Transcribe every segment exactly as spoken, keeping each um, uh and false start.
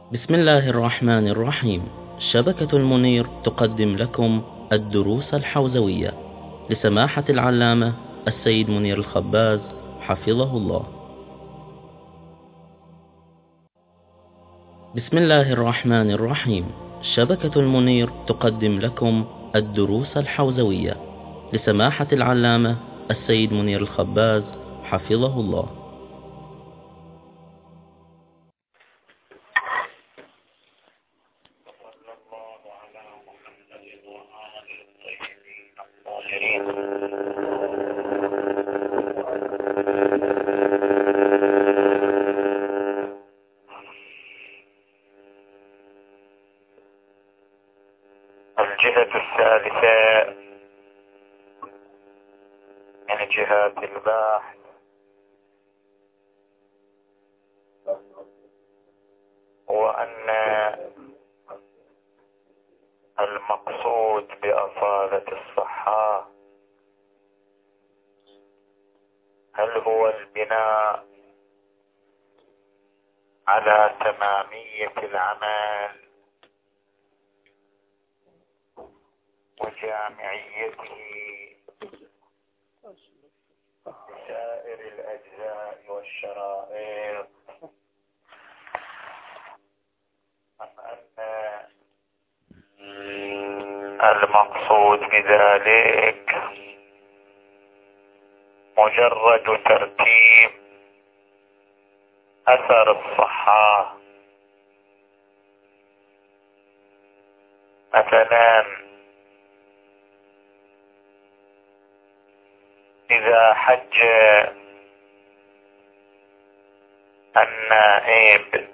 بسم الله الرحمن الرحيم. شبكة المنير تقدم لكم الدروس الحوزوية لسماحة العلامة السيد منير الخباز حفظه الله. بسم الله الرحمن الرحيم. شبكة المنير تقدم لكم الدروس الحوزوية لسماحة العلامة السيد منير الخباز حفظه الله. الجهة الثالثة من جهات البحث هو أن المقصود بأصالة الصحة هل هو البناء على تمامية العمل وجامعيته بسائر الأجزاء والشرائط، أم أن المقصود بذلك مجرد ترتيب أثر الصحة؟ مثلا إذا حج النائب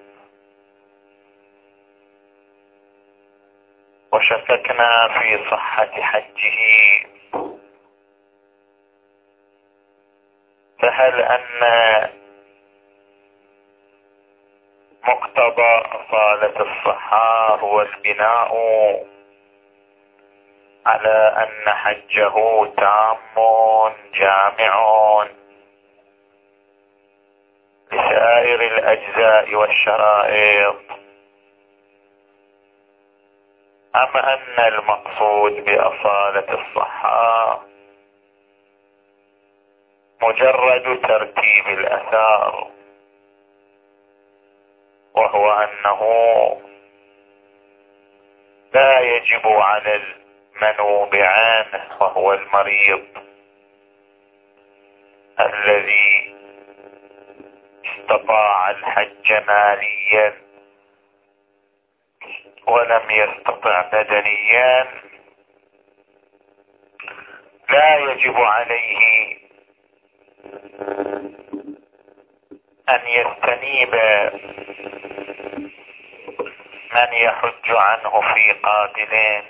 وشككنا في صحة حجه، فهل أن مقتضى أصالة الصحة هو البناء على أن حجه تام جامع لسائر الأجزاء والشرائط، أم أن المقصود بأصالة الصحة مجرد ترتيب الأثار، وهو أنه لا يجب على المنوب عنه وهو المريض الذي استطاع الحج ماليا ولم يستطع بدنيا، لا يجب عليه أن يستنيب من يحج عنه في قاتلين.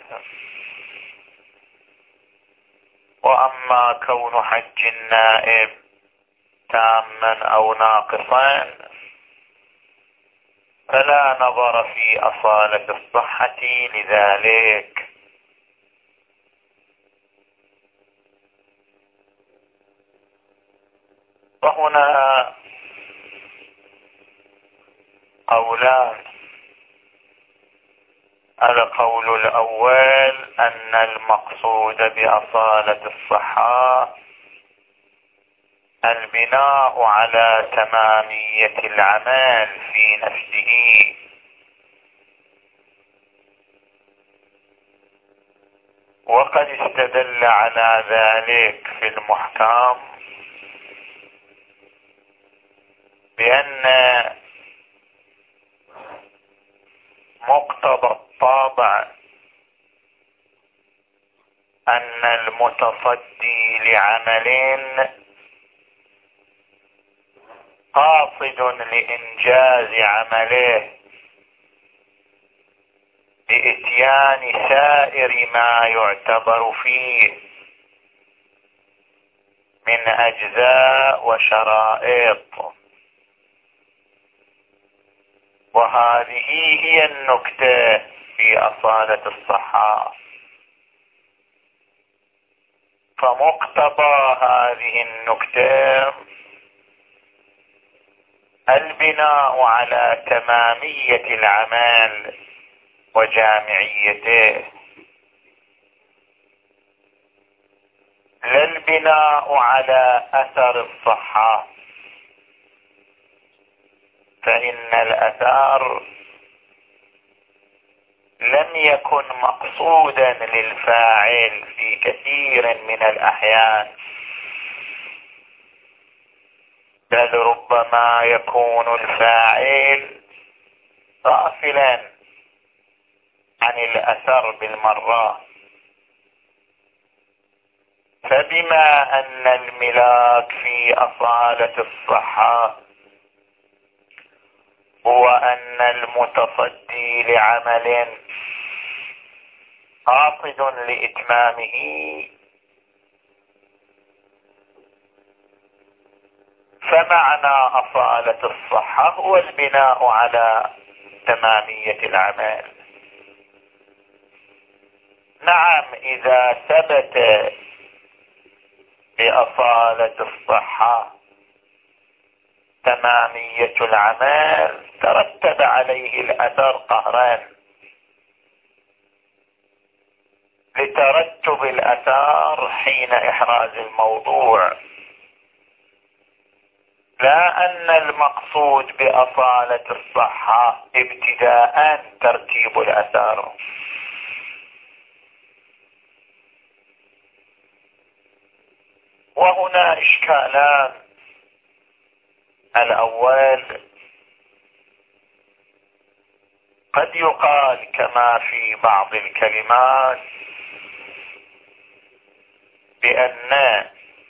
وأما كون حج النائب تاما أو ناقصا فلا نظر في أصالة الصحة لذلك، وهنا قولان. القول الأول أن المقصود بأصالة الصحة البناء على تمامية العمل في نفسه، وقد استدل على ذلك في المحكم بأن مقتضى الطابع أن المتصدي لعمل قاصد لإنجاز عمله بإتيان سائر ما يعتبر فيه من أجزاء وشرائط، وهذه هي النكتة في أصالة الصحة. فمقتضى هذه النكتة البناء على تمامية العمل وجامعيته، لا البناء على أثر الصحة، فإن الأثر لم يكن مقصودا للفاعل في كثير من الأحيان، بل ربما يكون الفاعل غافلا عن الأثر بالمرة. فبما أن الملاك في أصالة الصحة هو أن المتصدي لعمل قاصد لإتمامه، فمعنى أصالة الصحة هو البناء على تمامية العمل. نعم، إذا ثبت بأصالة الصحة تمامية العمل ترتب عليه الأثر قهرا، لترتب الأثار حين إحراز الموضوع، لا أن المقصود بأصالة الصحة ابتداء ترتيب الأثار. وهنا إشكالان: الأول، قد يقال كما في بعض الكلمات بأن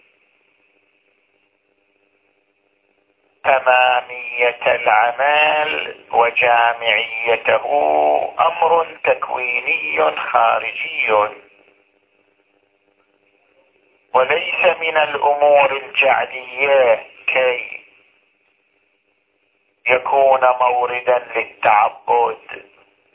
تمامية العمل وجامعيته أمر تكويني خارجي، وليس من الأمور الجعلية كي يكون موردا للتعبد،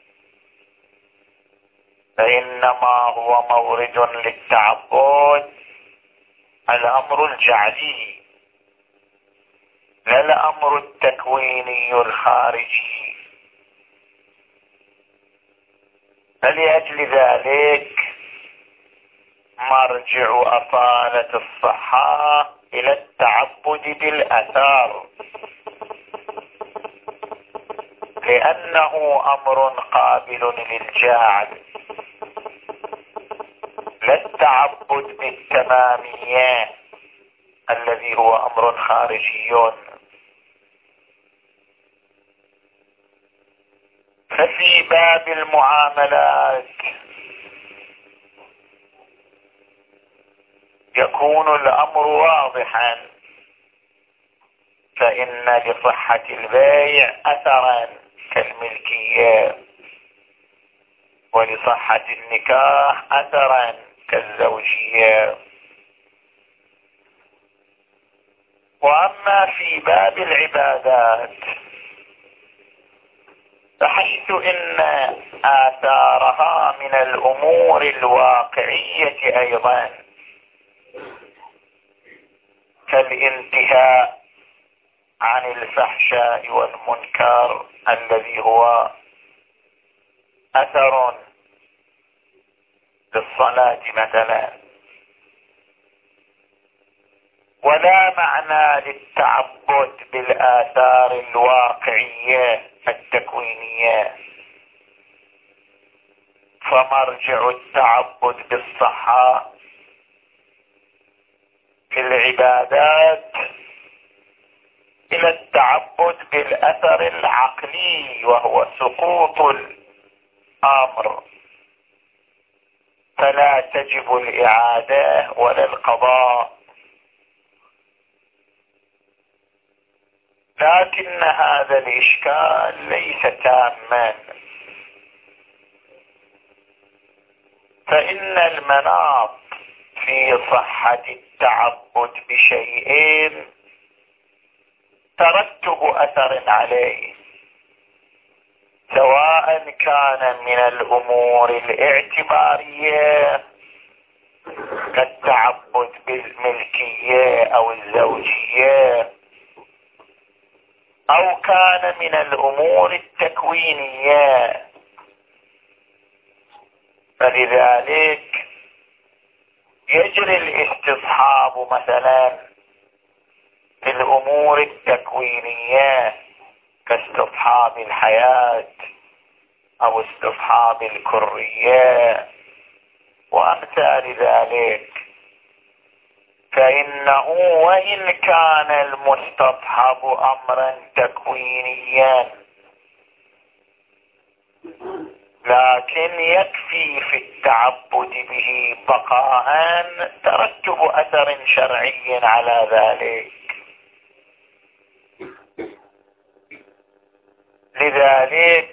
فإنما هو مورد للتعبد الأمر الجعلي لا الأمر التكويني الخارجي. فلأجل ذلك مرجع أصالة الصحة إلى التعبد بالأثار، لأنه أمر قابل للجعل، لا التعبد بالتمامية الذي هو أمر خارجي. ففي باب المعاملات يكون الأمر واضحا، فإن لصحة البيع أثرا كالملكية، ولصحة النكاح أثرا كالزوجية. وأما في باب العبادات فحيث إن آثارها من الأمور الواقعية أيضا، كالانتهاء عن الفحشاء والمنكر الذي هو أثر للصلاة مثلا، ولا معنى للتعبد بالآثار الواقعية التكوينية، فمرجع التعبد بالصحة في العبادات إلى التعبد بالأثر العقلي وهو سقوط الأمر، فلا تجب الإعادة ولا القضاء. لكن هذا الإشكال ليس تاما، فإن المناط في صحة التعبد بشيئين ترتب أثر عليه، سواء كان من الأمور الاعتبارية كالتعبد بالملكية أو الزوجية، أو كان من الأمور التكوينية. فلذلك يجري الاستصحاب مثلا في الأمور التكوينية كاستصحاب الحياة أو استصحاب الكرية وأمثال ذلك، فإنه وإن كان المستصحب أمرا تكوينيا لكن يكفي في التعبد به بقاء ترتب أثر شرعي على ذلك. لذلك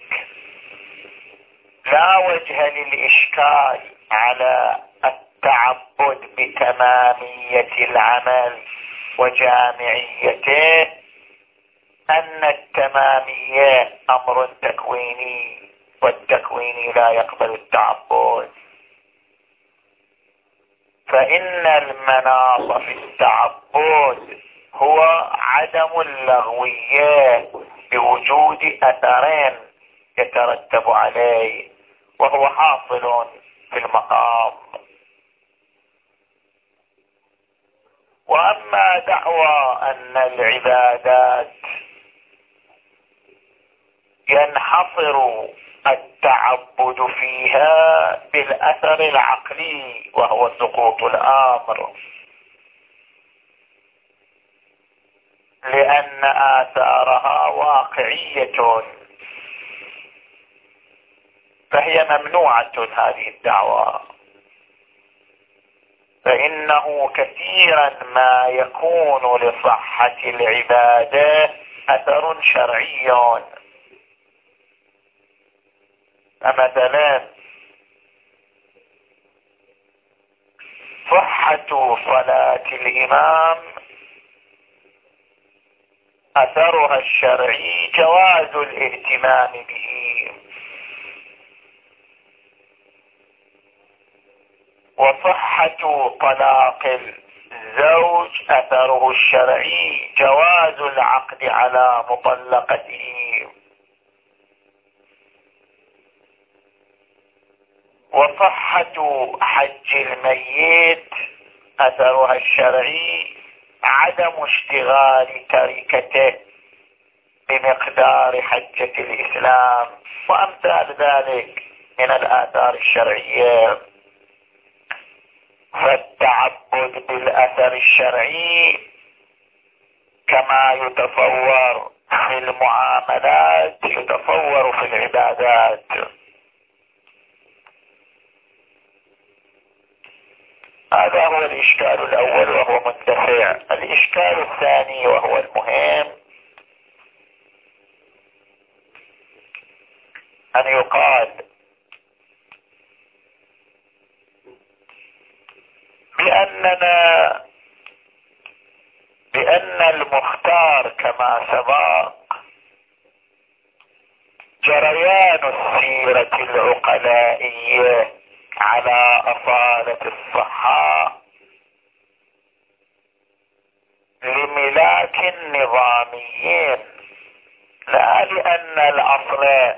لا وجه للإشكال على التعبد بتمامية العمل وجامعيته، أن التمامية أمر تكويني والتكويني لا يقبل التعبد. فإن المناط في التعبد هو عدم اللغوية بوجود أثرين يترتب عليه، وهو حاصل في المقام. وأما دعوى أن العبادات ينحصر التعبد فيها بالأثر العقلي وهو سقوط الأمر، لأن آثارها واقعية، فهي ممنوعة هذه الدعوة. فإنه كثيرا ما يكون لصحة العبادة أثر شرعي. فمثلا صحة صلاة الإمام أثرها الشرعي جواز الاهتمام به، وصحة طلاق الزوج أثره الشرعي جواز العقد على مطلقته، وصحة حج الميت أثرها الشرعي عدم اشتغال تركته بمقدار حجة الإسلام وأمثال ذلك من الآثار الشرعية. فالتعبد بالأثر الشرعي كما يتصور في المعاملات يتصور في العبادات. هذا هو الإشكال الأول وهو منتفع. الإشكال الثاني وهو المهم أن يقال بأننا بأن المختار كما سبق جريان السيرة العقلائية على أصالة الصحة لملاك نظاميين، لا لأن الأصل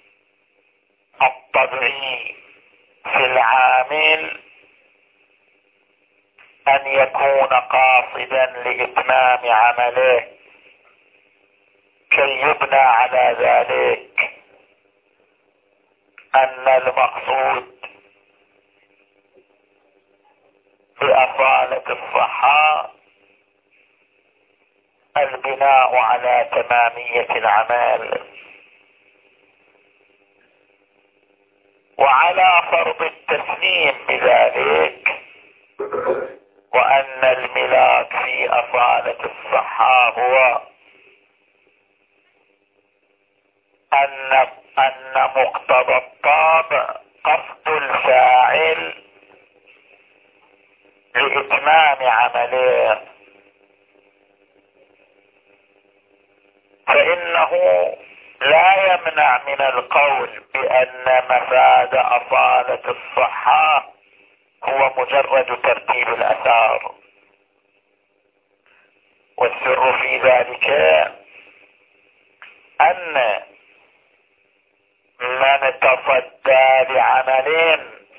الطبيعي في العامل أن يكون قاصدا لإتمام عمله كي يبنى على ذلك أن المقصود بأصالة الصحة البناء على تمامية العمل وعلى فرض التسليم بذلك، وأن الملاك في أصالة الصحة هو أن أن مقتضى الطابع قصد الفاعل لإتمام عمله، فإنه لا يمنع من القول بأن مفاد أصالة الصحة هو مجرد ترتيب الآثار، والسر في ذلك أن من تصدى لعمل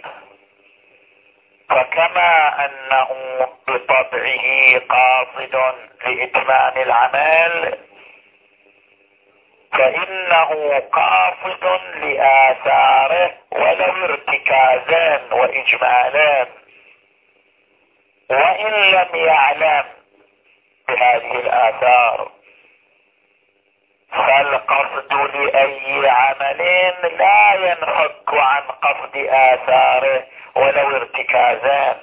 فكما أنه بطبعه قاصد لإتمام العمل فإنه قاصد لآثاره ولو ارتكازا وإجمالا، وإن لم يعلم بهذه الآثار. فالقصد لأي عمل لا ينفك عن قصد آثاره ولو ارتكازا،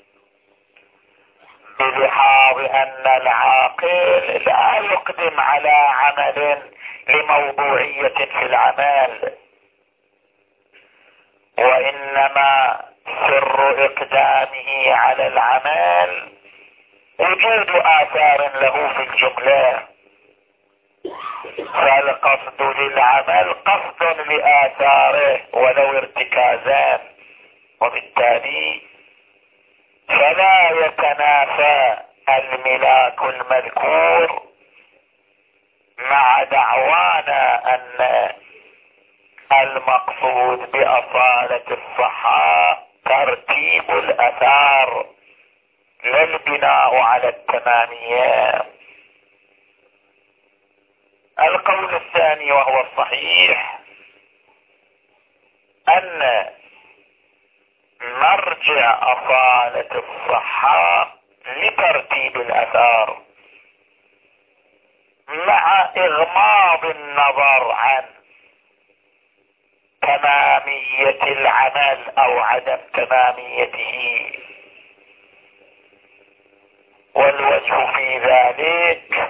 بلحاظ أن العاقل لا يقدم على عمل لموضوعية في العمل، وإنما سر إقدامه على العمل وجود آثار له في الجملة. فالقصد للعمل قصد لآثاره ولو ارتكازا، وبالتالي فلا يتنافى الملاك المذكور مع دعوانا أن المقصود بأصالة الصحة ترتيب الأثار لا البناء على التمامية. القول الثاني وهو الصحيح أن مرجع أصالة الصحة لترتيب الأثار مع إغماض النظر عن تمامية العمل أو عدم تماميته. والوجه في ذلك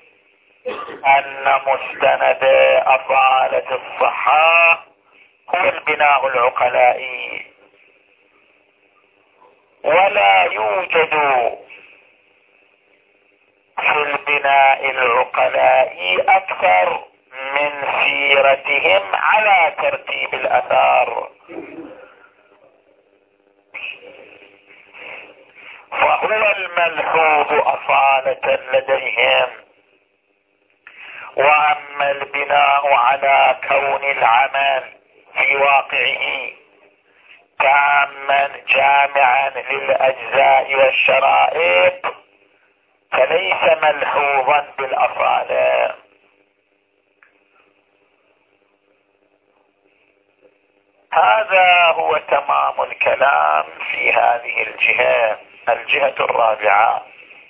أن مستند أصالة الصحة هو البناء العقلائي، ولا يوجد في البناء العقلائي أكثر من سيرتهم على ترتيب الأثار، فهو الملحوظ أصالة لديهم. وأما البناء على كون العمل في واقعه تاما جامعا للأجزاء والشرائط فليس ملحوظا بالأصالة. هذا هو تمام الكلام في هذه الجهة. الجهة الرابعة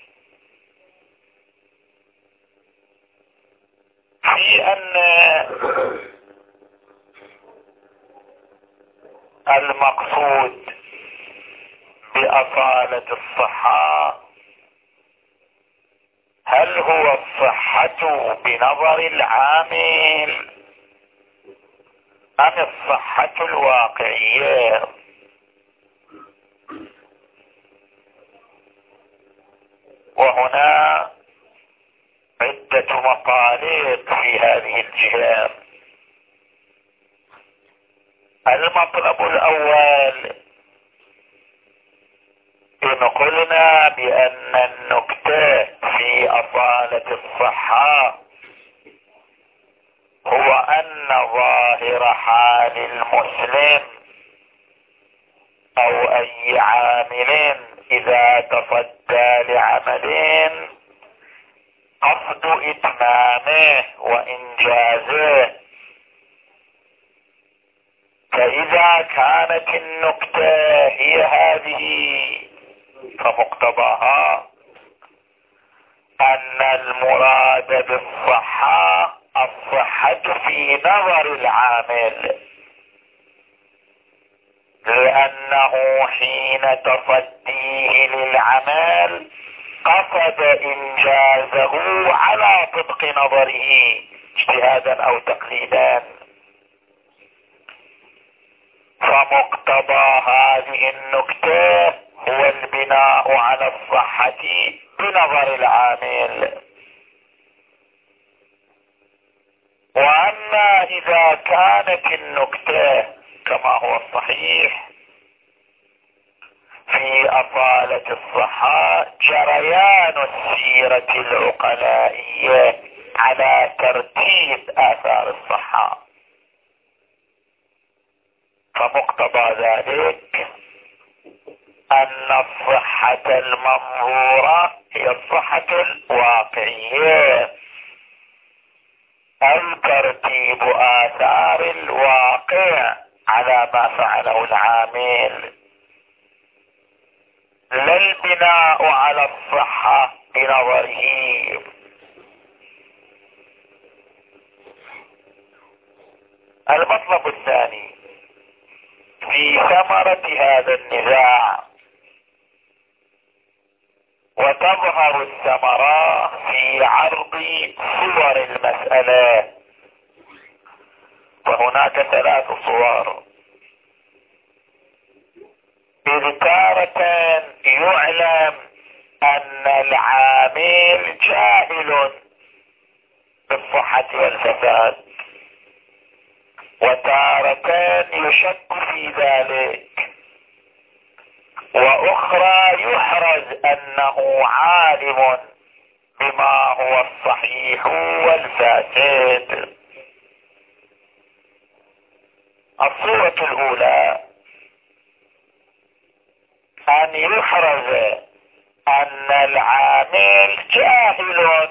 في أن المقصود بأصالة الصحة هل هو الصحة بنظر العامل أم الصحة الواقعية؟ وهنا عدة مطالب في هذه الجهة. المطلب الأول، إن قلنا بأن النكتة في أصالة الصحة هو أن ظاهر حال المسلم أو أي عامل إذا تصدى لعمل قصد إتمامه وإنجازه، فإذا كانت النكتة هي هذه فمقتضاها أن المراد بالصحة الصحة في نظر العامل، لأنه حين تصديه للعمل قصد إنجازه على طبق نظره اجتهادا أو تقليدا. فمقتضى هذه النكتة هو البناء على الصحة بنظر العامل. وأما إذا كانت النكتة كما هو الصحيح في أصالة الصحة جريان السيرة العقلائية على ترتيب آثار الصحة. فمقتضى ذلك أن الصحة المنظورة هي الصحة الواقعية، أي ترتيب آثار الواقع على ما فعله العامل، لا البناء على الصحة بنظره. المطلب الثاني في ثمرة هذا النزاع، وتظهر الثمرة في عرض صور المسألة، وهناك ثلاث صور. إذ تارة يعلم أن العامل جاهل بالصحة والفساد، وتارة يشك في ذلك، وأخرى يحرز أنه عالم بما هو الصحيح والفاسد. الصورة الأولى أن يحرز أن العامل جاهل،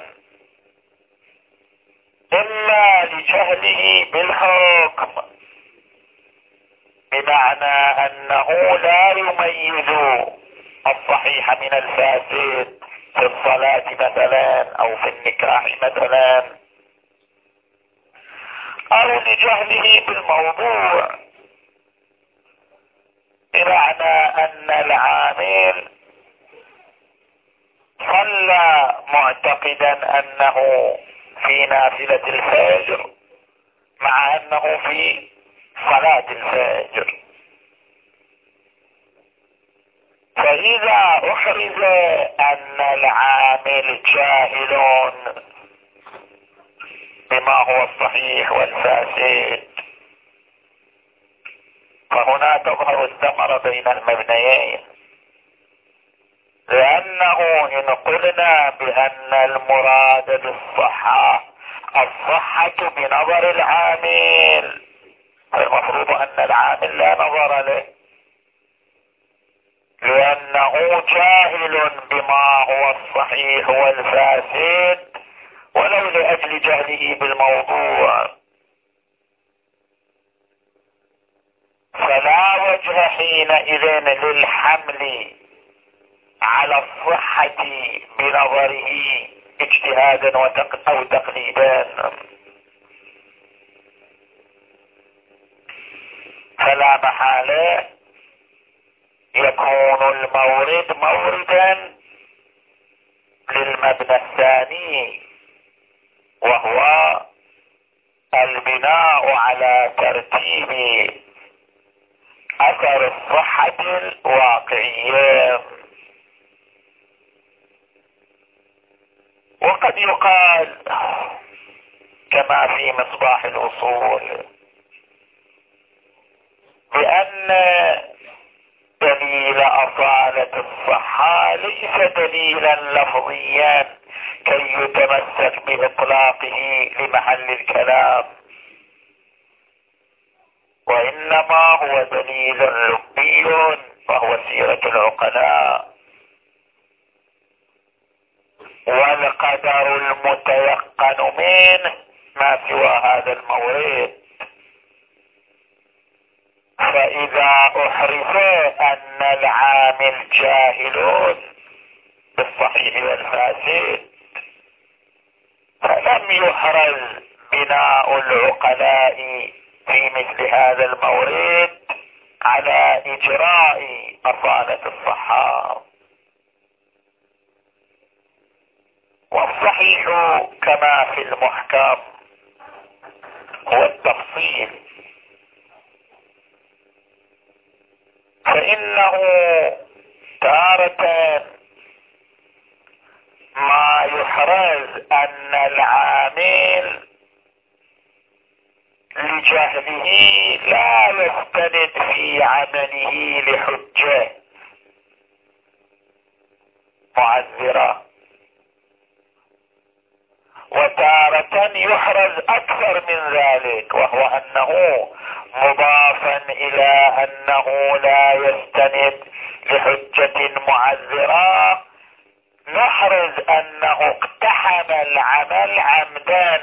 إما لجهله بالحكم، بمعنى أنه لا يميز الصحيح من الفاسد في الصلاة مثلا أو في النكاح مثلا، أو لجهله بالموضوع، بمعنى أن العامل صلى معتقدا أنه في نافلة الفجر مع أنه في صلاة الفجر، فإذا أحرز أن العامل جاهل بما هو الصحيح والفاسد، فهنا تظهر الثمرة بين المبنيين، لأنه إن قلنا بأن المراد بالصحة الصحة بنظر العامل، فالمفروض أن العامل لا نظر له، لأنه جاهل بما هو الصحيح والفاسد ولو لأجل جهله بالموضوع، فلا وجه حينئذ للحمل على الصحة بنظره اجتهادا أو تقليدا. فلا محالة يكون المورد موردا للمبنى الثاني، وهو البناء على ترتيب أثر الصحة الواقعية. وقد يقال كما في مصباح الأصول بأن دليل أصالة الصحة ليس دليلا لفظيا كي يتمسك بإطلاقه لمحل الكلام، وإنما هو دليل لبي وهو سيرة العقلاء، والقدر المتيقن منه ما سوى هذا المورد. فإذا أحرز أن العامل جاهل بالصحيح والفاسد، فلم يحرز بناء العقلاء في مثل هذا المورد على إجراء أصالة الصحة. والصحيح كما في المحكم هو التفصيل، فإنه تارة ما يحرز أن العامل لجهله لا يستند في عمله لحجة معذرة، وتارة يحرز أكثر من ذلك، وهو أنه مضافا إلى أنه لا يستند لحجة معذرة، نحرز أنه اقتحم العمل عمدا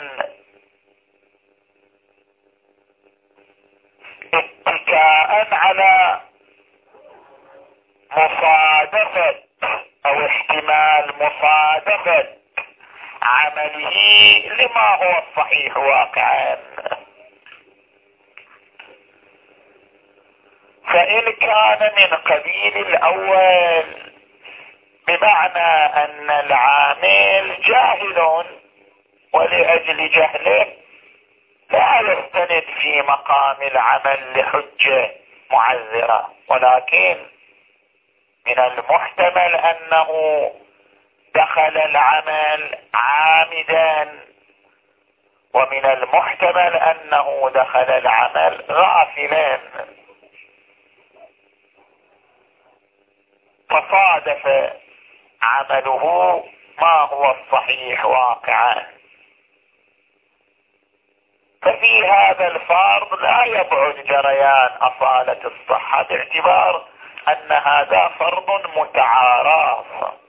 اتكاء على مصادفة أو احتمال مصادفة عمله لما هو الصحيح واقعا. فإن كان من قبيل الأول بمعنى أن العامل جاهل ولأجل جهله لا يستند في مقام العمل لحجة معذرة، ولكن من المحتمل أنه دخل العمل عامدا، ومن المحتمل أنه دخل العمل غافلا، فصادف عمله ما هو الصحيح واقعا. ففي هذا الفرض لا يبعد جريان أصالة الصحة، باعتبار أن هذا فرض متعارف.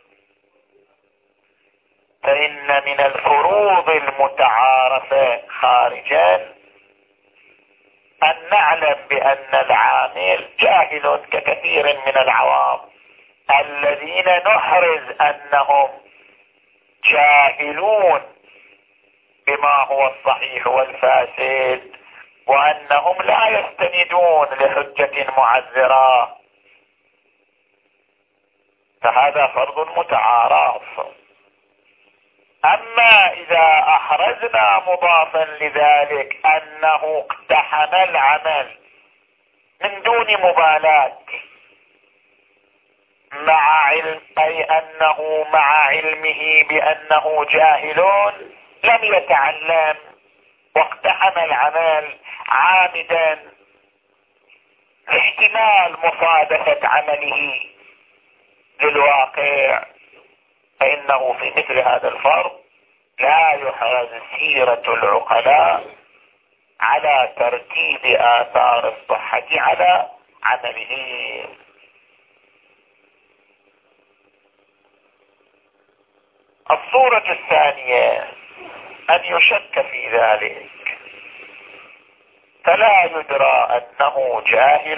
فإن من الفروض المتعارفة خارجا أن نعلم بأن العامل جاهل ككثير من العوام الذين نحرز أنهم جاهلون بما هو الصحيح والفاسد، وأنهم لا يستندون لحجة معذرة، فهذا فرض متعارف. أما إذا أحرزنا مضافا لذلك أنه اقتحم العمل من دون مبالاة مع علم، أي أنه مع علمه بأنه جاهل لم يتعلم واقتحم العمل عامدا احتمال مصادفة عمله للواقع، فإنه في مثل هذا الفرض لا يحرز سيرة العقلاء على ترتيب آثار الصحة على عمله. الصورة الثانية أن يشك في ذلك، فلا يدرى أنه جاهل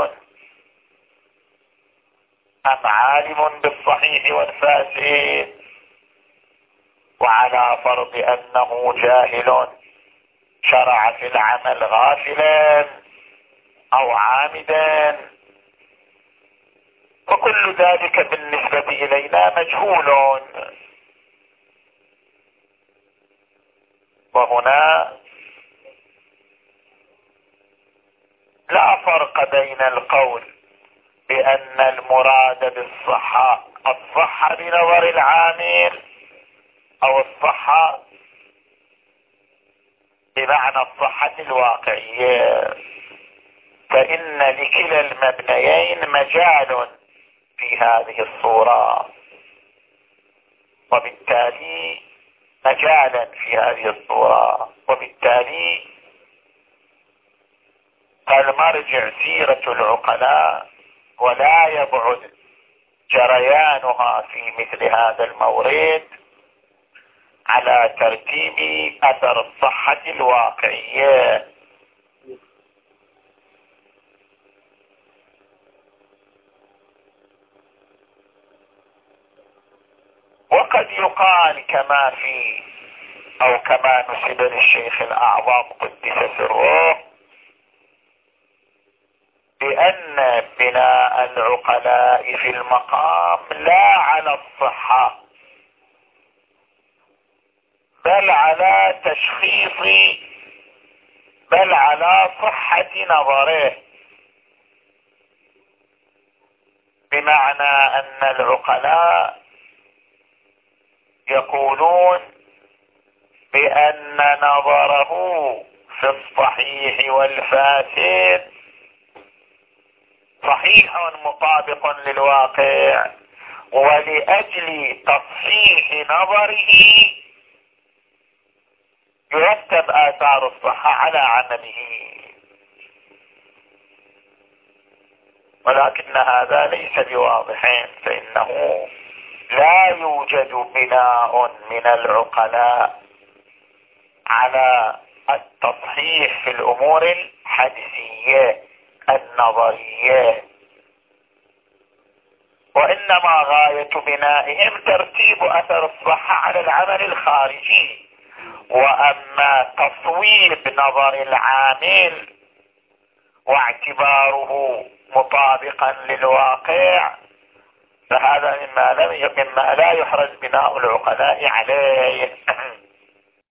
أم عالم بالصحيح والفاسد، وعلى فرض أنه جاهل شرع في العمل غافلا أو عامدا، وكل ذلك بالنسبة إلينا مجهول. وهنا لا فرق بين القول بأن المراد بالصحة الصحة بنظر العامل أو الصحة بمعنى الصحة الواقعية، فإن لكلا المبنيين مجال في هذه الصورة، وبالتالي مجالا في هذه الصورة، وبالتالي المرجع سيرة العقلاء، ولا يبعد جريانها في مثل هذا المورد على ترتيب أثر الصحة الواقعية. وقد يقال كما في أو كما نسب للشيخ الأعظم قدس سره بأن بناء العقلاء في المقام لا على الصحة بل على تشخيص بل على صحة نظره، بمعنى أن العقلاء يقولون بأن نظره في الصحيح والفاسد صحيح مطابق للواقع، ولأجل تصحيح نظره يرتب آثار الصحة على عمله، ولكن هذا ليس بواضح، فإنه لا يوجد بناء من العقلاء على التصحيح في الأمور الحدسية النظرية، وإنما غاية بنائهم ترتيب أثر الصحة على العمل الخارجي. وأما تصويب نظر العامل واعتباره مطابقا للواقع فهذا مما, لم مما لا يحرز بناء العقلاء عليه.